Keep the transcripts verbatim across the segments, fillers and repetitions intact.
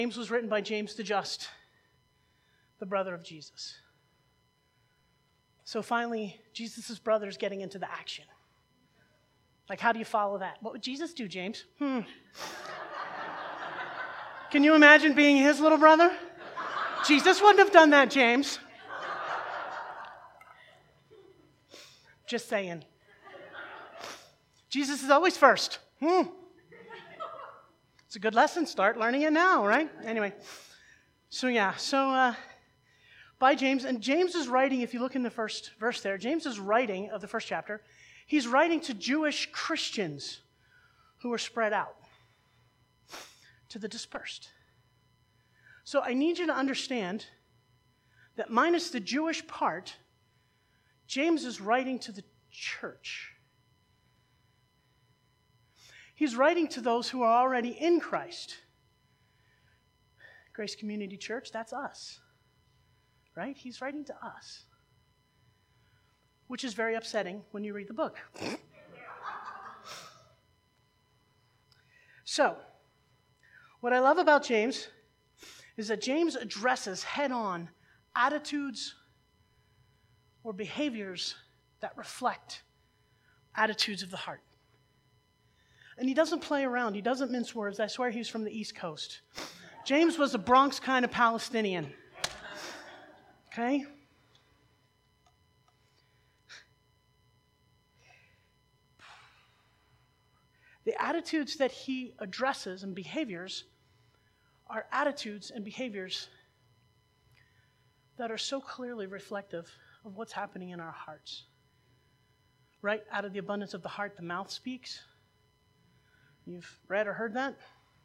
James was written by James the Just, the brother of Jesus. So finally, Jesus' brother is getting into the action. Like, how do you follow that? What would Jesus do, James? Hmm. Can you imagine being his little brother? Jesus wouldn't have done that, James. Just saying. Jesus is always first. Hmm. It's a good lesson. Start learning it now, right? Anyway. So yeah, so uh, by James, and James is writing, if you look in the first verse there, James is writing of the first chapter, he's writing to Jewish Christians who are spread out, to the dispersed. So I need you to understand that minus the Jewish part, James is writing to the church. He's writing to those who are already in Christ. Grace Community Church, that's us, right? He's writing to us, which is very upsetting when you read the book. So, what I love about James is that James addresses head-on attitudes or behaviors that reflect attitudes of the heart. And he doesn't play around. He doesn't mince words. I swear he's from the East Coast. James was a Bronx kind of Palestinian. Okay? The attitudes that he addresses and behaviors are attitudes and behaviors that are so clearly reflective of what's happening in our hearts. Right? Out of the abundance of the heart, the mouth speaks. You've read or heard that?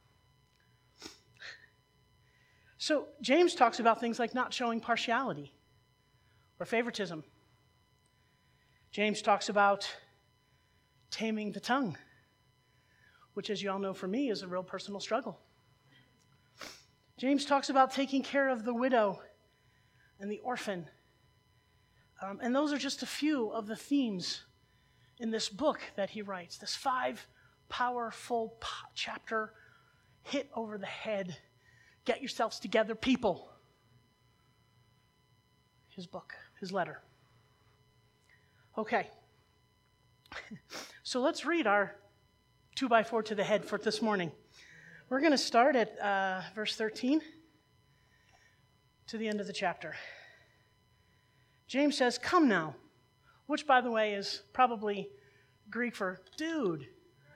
So James talks about things like not showing partiality or favoritism. James talks about taming the tongue, which, as you all know, for me, is a real personal struggle. James talks about taking care of the widow and the orphan. Um, and those are just a few of the themes in this book that he writes, this five powerful po- chapter, hit over the head, get yourselves together, people. His book, his letter. Okay. So let's read our two by four to the head for this morning. We're going to start at uh, verse thirteen to the end of the chapter. James says, "Come now," which, by the way, is probably Greek for dude.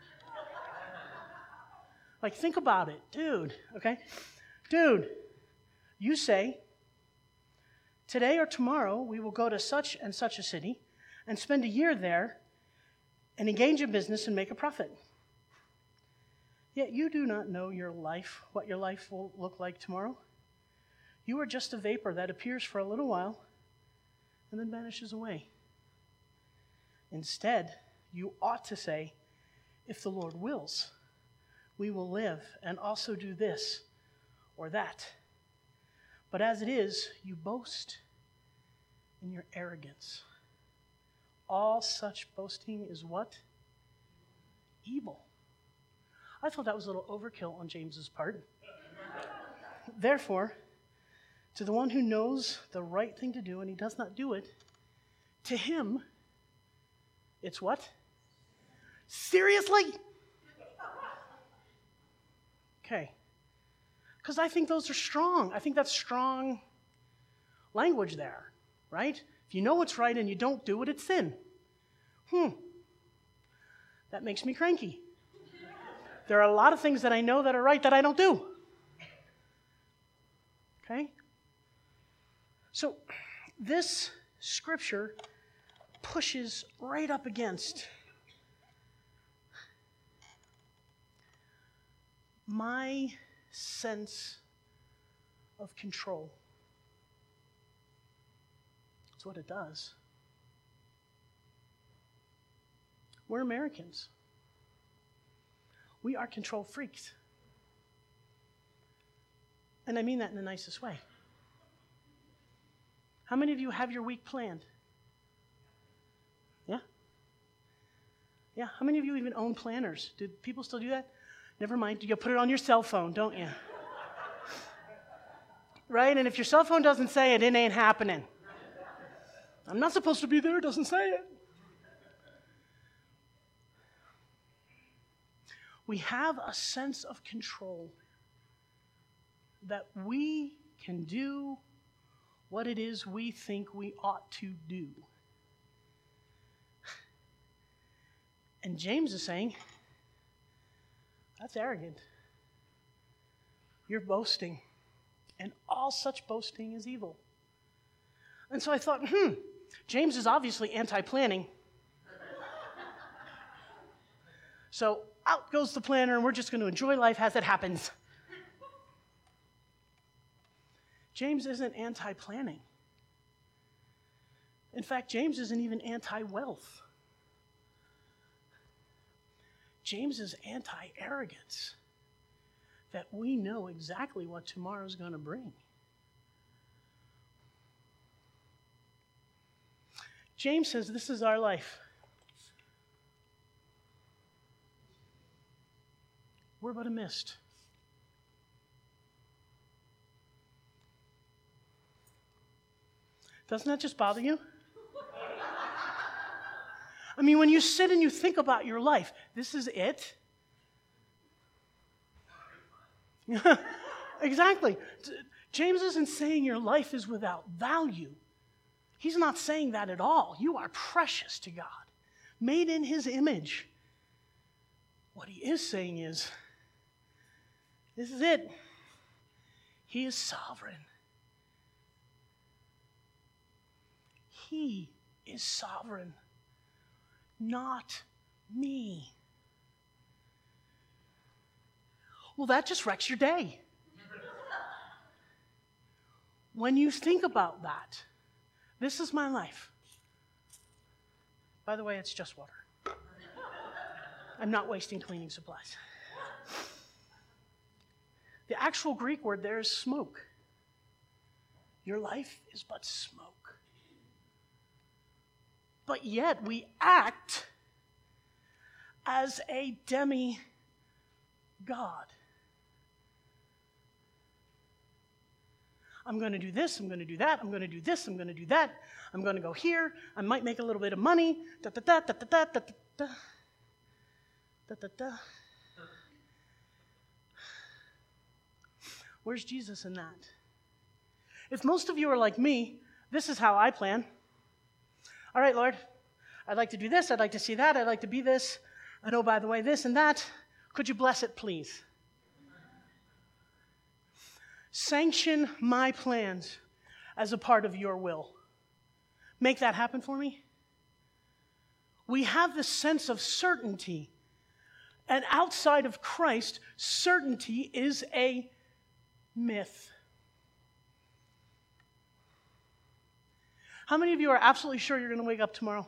Like, think about it. Dude, okay? Dude, you say, today or tomorrow we will go to such and such a city and spend a year there and engage in business and make a profit. Yet you do not know your life, what your life will look like tomorrow. You are just a vapor that appears for a little while and then vanishes away. Instead, you ought to say, if the Lord wills, we will live and also do this or that. But as it is, you boast in your arrogance. All such boasting is what? Evil. I thought that was a little overkill on James's part. Therefore, to the one who knows the right thing to do and he does not do it, to him, it's what? Seriously? Okay. Because I think those are strong. I think that's strong language there, right? If you know what's right and you don't do it, it's sin. Hmm. That makes me cranky. There are a lot of things that I know that are right that I don't do. Okay? So, this scripture pushes right up against my sense of control. That's what it does. We're Americans. We are control freaks. And I mean that in the nicest way. How many of you have your week planned? Yeah? Yeah, how many of you even own planners? Do people still do that? Never mind, you put it on your cell phone, don't you? right? And if your cell phone doesn't say it, it ain't happening. I'm not supposed to be there, it doesn't say it. We have a sense of control that we can do what it is we think we ought to do. And James is saying, that's arrogant. You're boasting, and all such boasting is evil. And so I thought, hmm, James is obviously anti-planning. So out goes the planner, and we're just going to enjoy life as it happens. James isn't anti-planning. In fact, James isn't even anti-wealth. James is anti-arrogance, that we know exactly what tomorrow's going to bring. James says this is our life. We're but a mist. Doesn't that just bother you? I mean, when you sit and you think about your life, this is it? Exactly. James isn't saying your life is without value. He's not saying that at all. You are precious to God, made in his image. What he is saying is, this is it. He is sovereign. He is sovereign, not me. Well, that just wrecks your day. When you think about that, this is my life. By the way, it's just water. I'm not wasting cleaning supplies. The actual Greek word there is smoke. Your life is but smoke. But yet we act as a demigod. I'm going to do this, I'm going to do that, I'm going to do this, I'm going to do that, I'm going to go here, I might make a little bit of money, da da da da da da da da da da da. Where's Jesus in that? If most of you are like me, this is how I plan. All right, Lord, I'd like to do this, I'd like to see that, I'd like to be this, and oh, by the way, this and that. Could you bless it, please? Sanction my plans as a part of your will. Make that happen for me. We have this sense of certainty, and outside of Christ, certainty is a myth. How many of you are absolutely sure you're going to wake up tomorrow?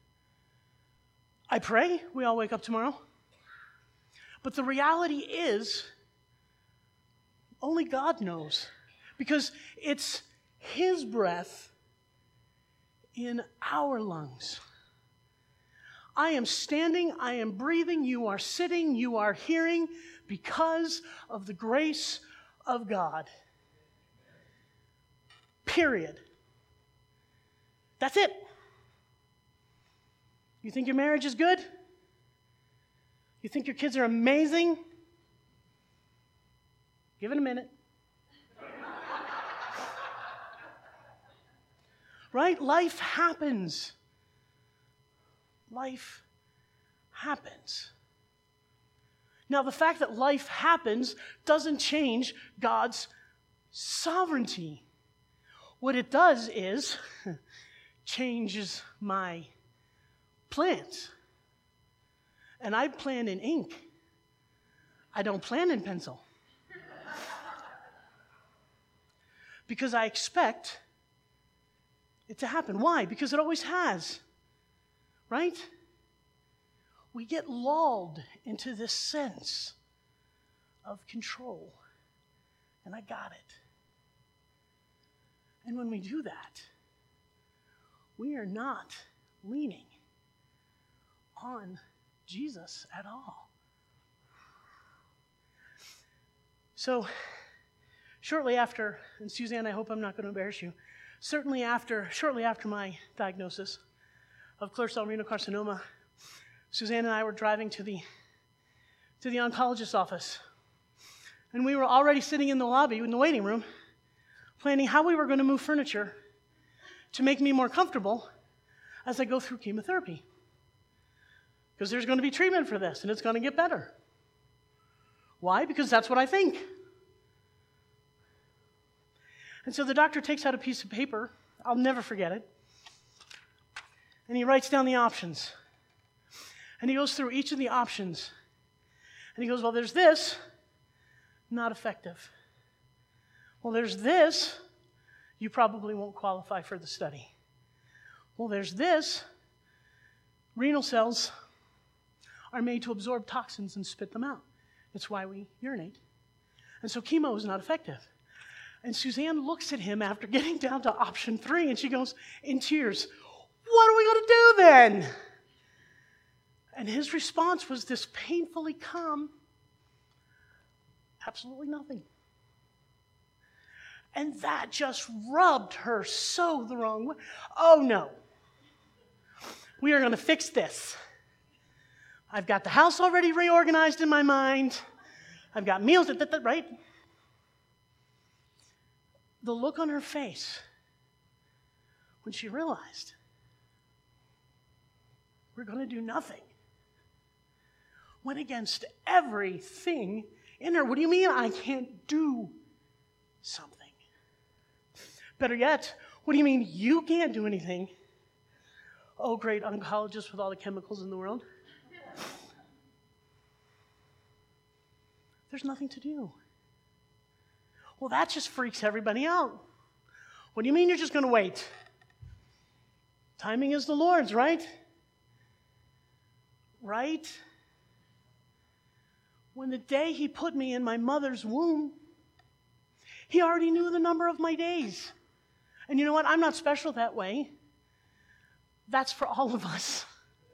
I pray we all wake up tomorrow. But the reality is, only God knows, because it's his breath in our lungs. I am standing, I am breathing, you are sitting, you are hearing because of the grace of God. Period. That's it. You think your marriage is good? You think your kids are amazing? Give it a minute. Right? Life happens. Life happens. Now, the fact that life happens doesn't change God's sovereignty. What it does is changes my plans. And I plan in ink. I don't plan in pencil. Because I expect it to happen. Why? Because it always has. Right? We get lulled into this sense of control. And I got it. And when we do that, we are not leaning on Jesus at all. So, shortly after, and Suzanne, I hope I'm not going to embarrass you, certainly after, shortly after my diagnosis of clear cell renal carcinoma, Suzanne and I were driving to the to the oncologist's office. And we were already sitting in the lobby, in the waiting room, planning how we were going to move furniture to make me more comfortable as I go through chemotherapy. Because there's going to be treatment for this, and it's going to get better. Why? Because that's what I think. And so the doctor takes out a piece of paper. I'll never forget it. And he writes down the options. And he goes through each of the options. And he goes, well, there's this, not effective. Well, there's this, you probably won't qualify for the study. Well, there's this, renal cells are made to absorb toxins and spit them out. It's why we urinate. And so chemo is not effective. And Suzanne looks at him after getting down to option three, and she goes, in tears, what are we going to do then? And his response was this painfully calm, absolutely nothing. And that just rubbed her so the wrong way. Oh, no. We are going to fix this. I've got the house already reorganized in my mind. I've got meals, at the, right? The look on her face when she realized we're going to do nothing went against everything in her. What do you mean I can't do something? Better yet, what do you mean you can't do anything? Oh, great oncologist with all the chemicals in the world. There's nothing to do. Well, that just freaks everybody out. What do you mean you're just going to wait? Timing is the Lord's, right? Right? When the day he put me in my mother's womb, he already knew the number of my days. And you know what? I'm not special that way. That's for all of us.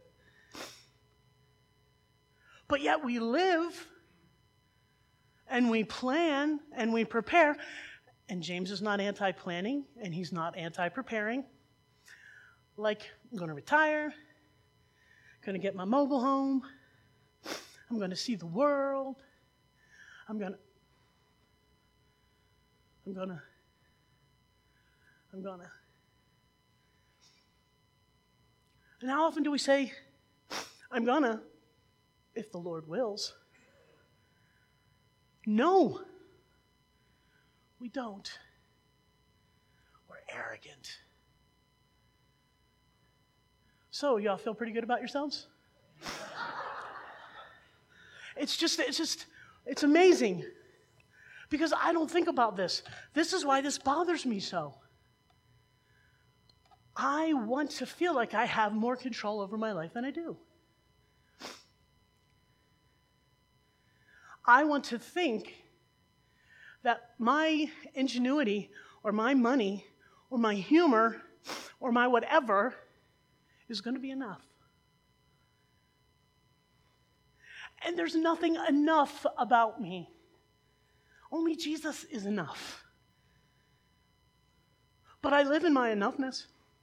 But yet we live, and we plan, and we prepare. And James is not anti-planning, and he's not anti-preparing. Like, I'm going to retire, going to get my mobile home, I'm going to see the world, I'm going to, I'm going to, I'm going to. And how often do we say, I'm going to, if the Lord wills? No, we don't. We're arrogant. So, y'all feel pretty good about yourselves? It's just, it's just, it's amazing. Because I don't think about this. This is why this bothers me so. I want to feel like I have more control over my life than I do. I want to think that my ingenuity or my money or my humor or my whatever is going to be enough. And there's nothing enough about me. Only Jesus is enough. But I live in my enoughness.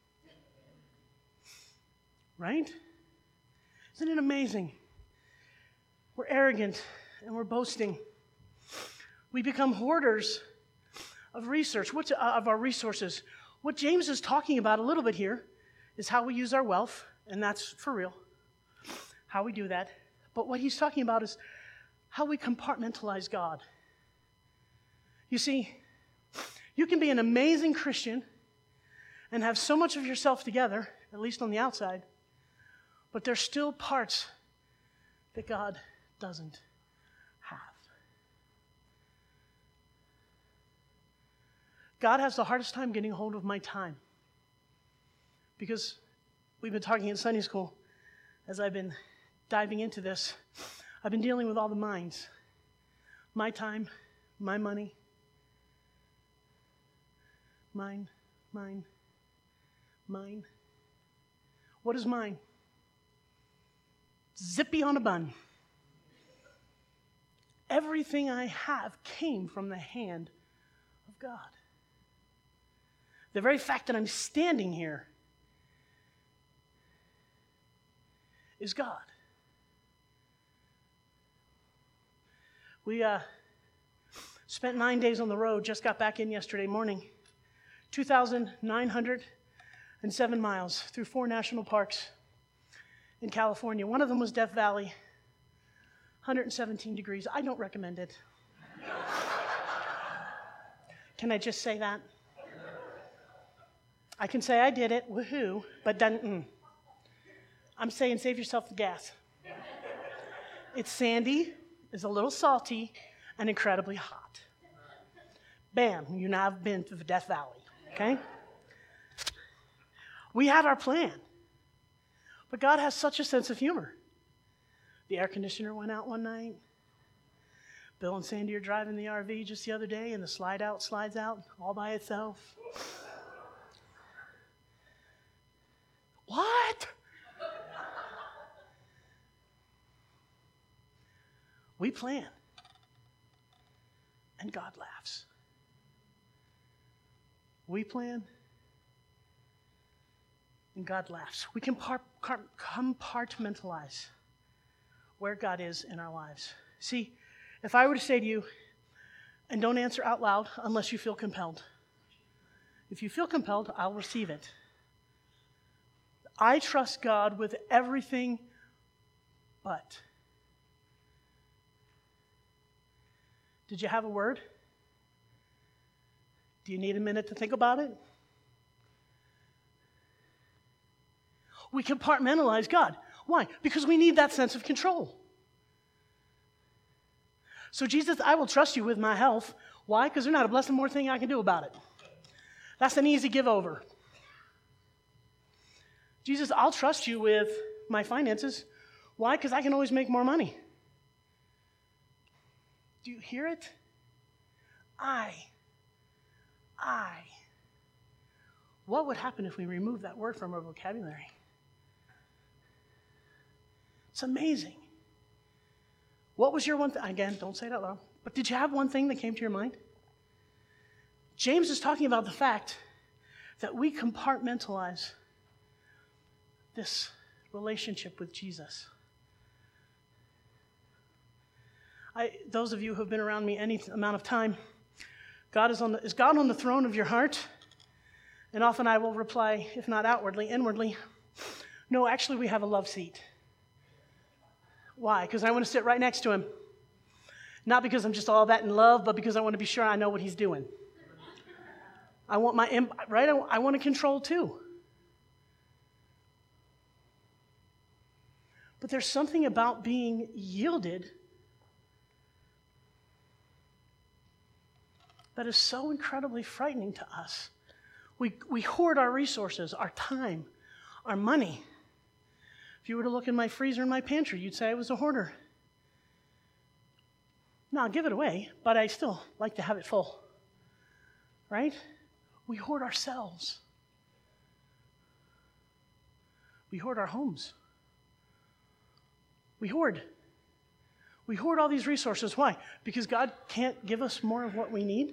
Right? Isn't it amazing? We're arrogant and we're boasting. We become hoarders of research, what, uh, of our resources. What James is talking about a little bit here is how we use our wealth, and that's for real, how we do that. But what he's talking about is how we compartmentalize God. You see, you can be an amazing Christian and have so much of yourself together, at least on the outside, but there's still parts that God doesn't have. God has the hardest time getting a hold of my time. Because we've been talking in Sunday school, as I've been diving into this, I've been dealing with all the minds. My time, my money, mine, mine, mine. What is mine? Zippy on a bun. Everything I have came from the hand of God. The very fact that I'm standing here is God. We uh, spent nine days on the road, just got back in yesterday morning. two thousand nine hundred seven miles through four national parks in California. One of them was Death Valley, one hundred seventeen degrees. I don't recommend it. Can I just say that? I can say I did it, woohoo, but then, mm. I'm saying save yourself the gas. It's sandy, it's a little salty, and incredibly hot. Bam, you now have been to the Death Valley, okay? We had our plan, but God has such a sense of humor. The air conditioner went out one night. Bill and Sandy are driving the R V just the other day, and the slide out slides out all by itself. What? We plan, and God laughs. We plan, and God laughs. We can par- car- compartmentalize where God is in our lives. See, if I were to say to you, and don't answer out loud unless you feel compelled. If you feel compelled, I'll receive it. I trust God with everything but. Did you have a word? Do you need a minute to think about it? We compartmentalize God. Why? Because we need that sense of control. So Jesus, I will trust you with my health. Why? Because there's not a blessed more thing I can do about it. That's an easy give over. Jesus, I'll trust you with my finances. Why? Because I can always make more money. Do you hear it? I. I. What would happen if we removed that word from our vocabulary? It's amazing. What was your one thing? Again, don't say it out loud. But did you have one thing that came to your mind? James is talking about the fact that we compartmentalize this relationship with Jesus. I, those of you who have been around me any amount of time, God is on the, is God on the throne of your heart? And often I will reply, if not outwardly, inwardly, no, actually we have a love seat. Why? Because I want to sit right next to him. Not because I'm just all that in love, but because I want to be sure I know what he's doing. I want my, right? I want to control too. But there's something about being yielded that is so incredibly frightening to us. We, we hoard our resources, our time, our money. If you were to look in my freezer in my pantry, you'd say I was a hoarder. No, I'll give it away, but I still like to have it full. Right? We hoard ourselves. We hoard our homes. We hoard. We hoard all these resources. Why? Because God can't give us more of what we need?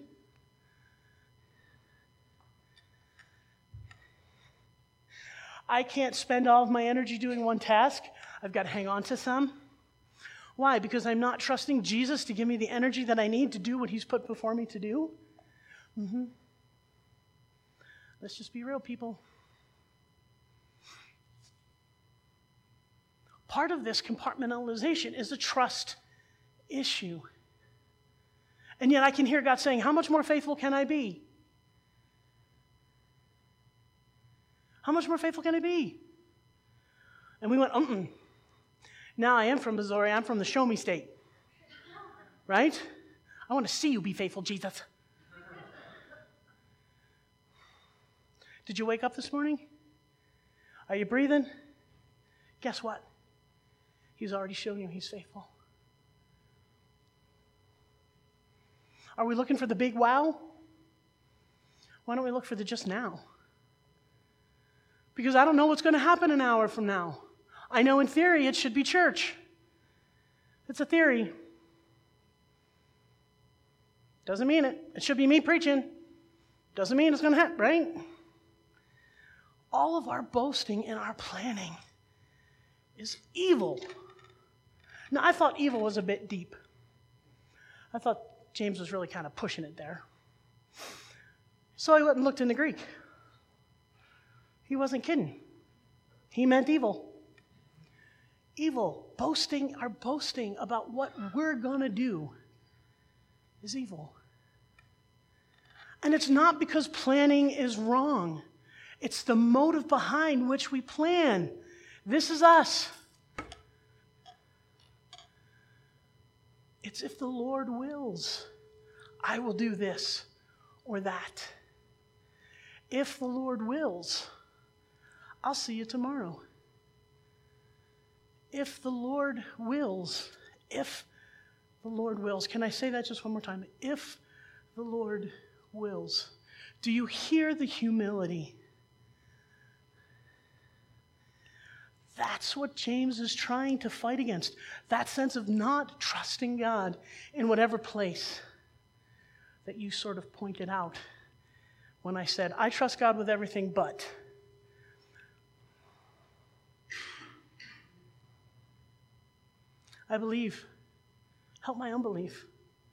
I can't spend all of my energy doing one task. I've got to hang on to some. Why? Because I'm not trusting Jesus to give me the energy that I need to do what he's put before me to do? Mm-hmm. Let's just be real, people. Part of this compartmentalization is a trust issue. And yet I can hear God saying, how much more faithful can I be? How much more faithful can I be? And we went, mm-mm. Now I am from Missouri. I'm from the show me state. Right? I want to see you be faithful, Jesus. Did you wake up this morning? Are you breathing? Guess what? He's already shown you he's faithful. Are we looking for the big wow? Why don't we look for the just now? Because I don't know what's going to happen an hour from now. I know in theory it should be church. It's a theory. Doesn't mean it. It should be me preaching. Doesn't mean it's going to happen, right? All of our boasting and our planning is evil. Now, I thought evil was a bit deep. I thought James was really kind of pushing it there. So I went and looked in the Greek. He wasn't kidding. He meant evil. Evil, boasting, our boasting about what we're going to do is evil. And it's not because planning is wrong. It's the motive behind which we plan. This is us. It's if the Lord wills, I will do this or that. If the Lord wills, I'll see you tomorrow. If the Lord wills, if the Lord wills. Can I say that just one more time? If the Lord wills. Do you hear the humility? That's what James is trying to fight against. That sense of not trusting God in whatever place that you sort of pointed out when I said, I trust God with everything, but. I believe. Help my unbelief.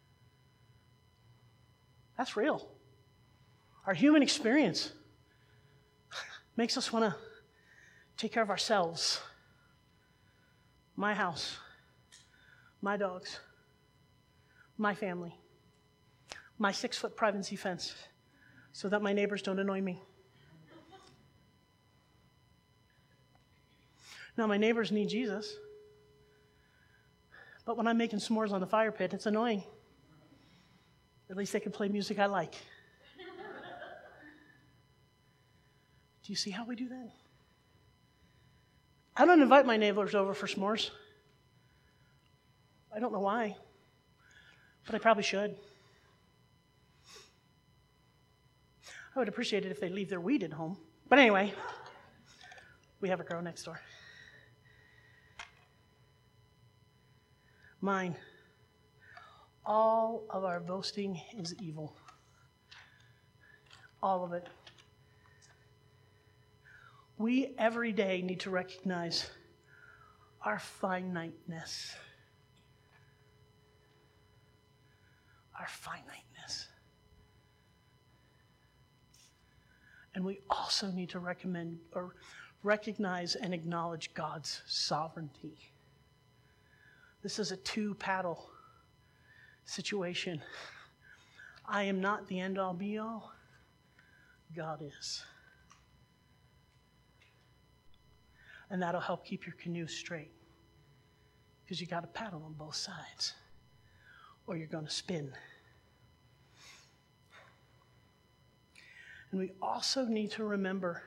That's real. Our human experience makes us want to take care of ourselves. My house, my dogs, my family, my six-foot privacy fence, so that my neighbors don't annoy me. Now, my neighbors need Jesus, but when I'm making s'mores on the fire pit, it's annoying. At least they can play music I like. Do you see how we do that? I don't invite my neighbors over for s'mores. I don't know why, but I probably should. I would appreciate it if they leave their weed at home. But anyway, we have a girl next door. Mine. All of our boasting is evil. All of it. We every day need to recognize our finiteness. Our finiteness. And we also need to recommend or recognize and acknowledge God's sovereignty. This is a two-paddle situation. I am not the end-all be-all. God is. And that'll help keep your canoe straight. Because you got to paddle on both sides. Or you're going to spin. And we also need to remember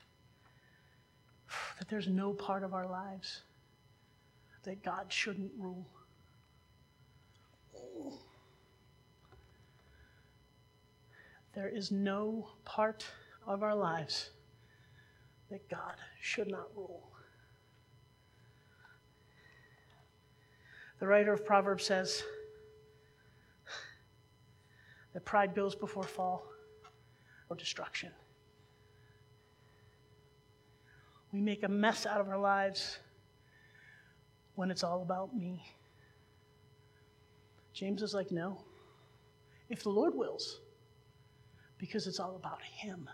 that there's no part of our lives that God shouldn't rule. There is no part of our lives that God should not rule. The writer of Proverbs says that pride goes before fall or destruction. We make a mess out of our lives when it's all about me. James is like, no. If the Lord wills, because it's all about him.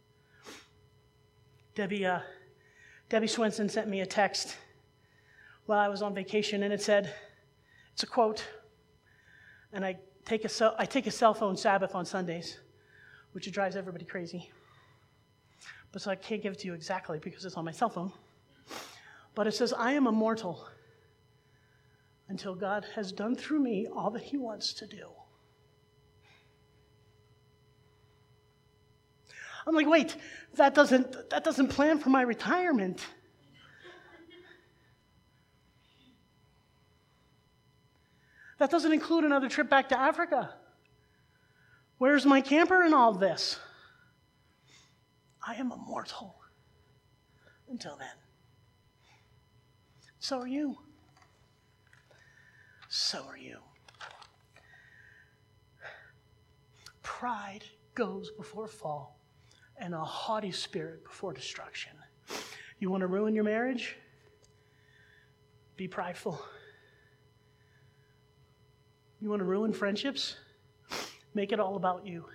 Debbie, uh, Debbie Swenson sent me a text while I was on vacation, and it said, it's a quote, and I take a, cell, I take a cell phone Sabbath on Sundays, which drives everybody crazy. But so I can't give it to you exactly because it's on my cell phone. But it says, I am immortal until God has done through me all that he wants to do. I'm like, wait, that doesn't that doesn't plan for my retirement. That doesn't include another trip back to Africa. Where's my camper in all this? I am immortal until then. So are you. So are you. pride goes before fall, and a haughty spirit before destruction. You want to ruin your marriage? Be prideful. You want to ruin friendships? Make it all about you.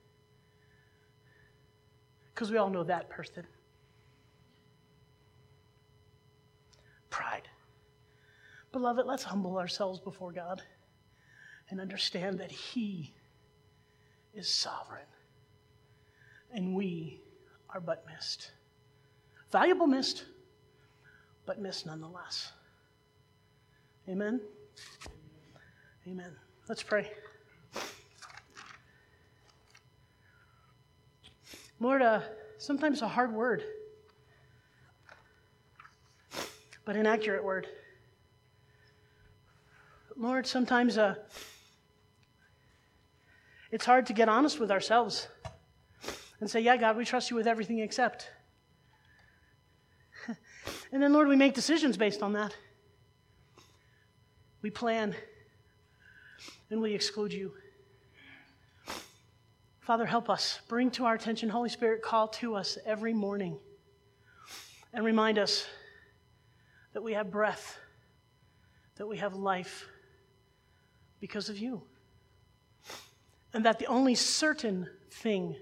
Because we all know that person. Pride. Beloved, let's humble ourselves before God and understand that He is sovereign. And we are but mist. Valuable mist, but mist nonetheless. Amen? Amen. Let's pray. Lord, uh, sometimes a hard word, but an accurate word. Lord, sometimes uh, it's hard to get honest with ourselves and say, yeah, God, we trust you with everything except. And then, Lord, we make decisions based on that. We plan, and we exclude you. Father, help us. Bring to our attention, Holy Spirit, call to us every morning and remind us that we have breath, that we have life because of you, and that the only certain thing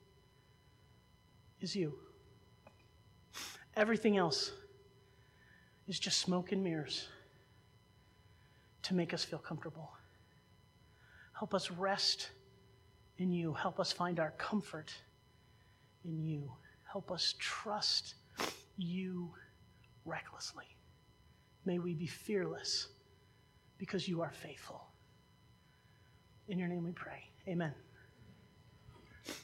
is you. Everything else is just smoke and mirrors to make us feel comfortable. Help us rest in you. Help us find our comfort in you. Help us trust you recklessly. May we be fearless because you are faithful. In your name we pray. Amen.